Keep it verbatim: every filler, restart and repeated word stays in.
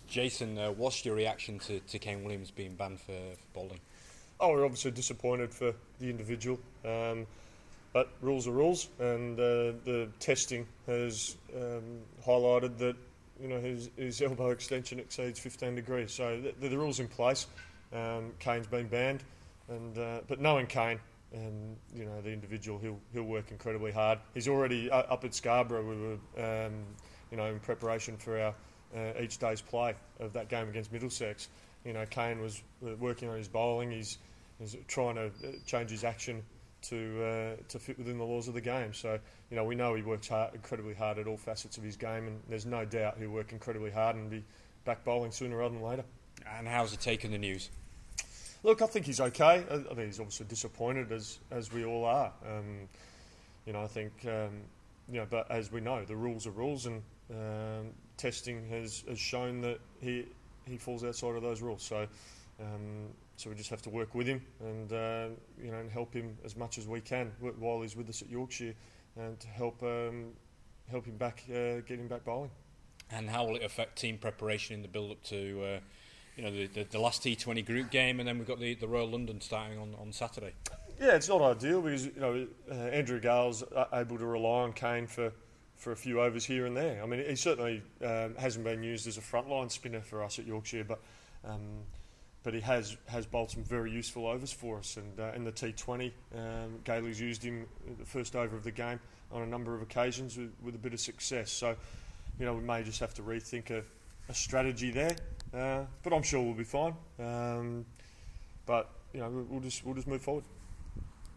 Jason, uh, what's your reaction to, to Kane Williams being banned for, for bowling? Oh, we're obviously disappointed for the individual, um, but rules are rules, and uh, the testing has um, highlighted that you know his, his elbow extension exceeds fifteen degrees. So the, the rules in place. Um, Kane's been banned, and uh, but knowing Kane and you know the individual, he'll he'll work incredibly hard. He's already uh, up at Scarborough. We were um, you know in preparation for our uh, each day's play of that game against Middlesex. You know Kane was working on his bowling. He's He's trying to change his action to uh, to fit within the laws of the game. So, you know, we know he works hard, incredibly hard at all facets of his game, and there's no doubt he'll work incredibly hard and be back bowling sooner rather than later. And how's he taken the news? Look, I think he's okay. I think he's obviously disappointed, as as we all are. Um, you know, I think, um, you know, but as we know, the rules are rules, and um, testing has, has shown that he he falls outside of those rules. So. Um, So we just have to work with him and uh, you know and help him as much as we can while he's with us at Yorkshire, and to help um, help him back, uh, get him back bowling. And how will it affect team preparation in the build-up to uh, you know the, the, the last T twenty group game, and then we've got the, the Royal London starting on, on Saturday? Yeah, it's not ideal because you know uh, Andrew Gale's able to rely on Kane for, for a few overs here and there. I mean, he certainly um, hasn't been used as a frontline spinner for us at Yorkshire, but. Um, But he has, has bowled some very useful overs for us. And uh, in the T twenty, um, Gailey's used him the first over of the game on a number of occasions with, with a bit of success. So, you know, we may just have to rethink a, a strategy there. Uh, but I'm sure we'll be fine. Um, but, you know, we'll just, we'll just move forward.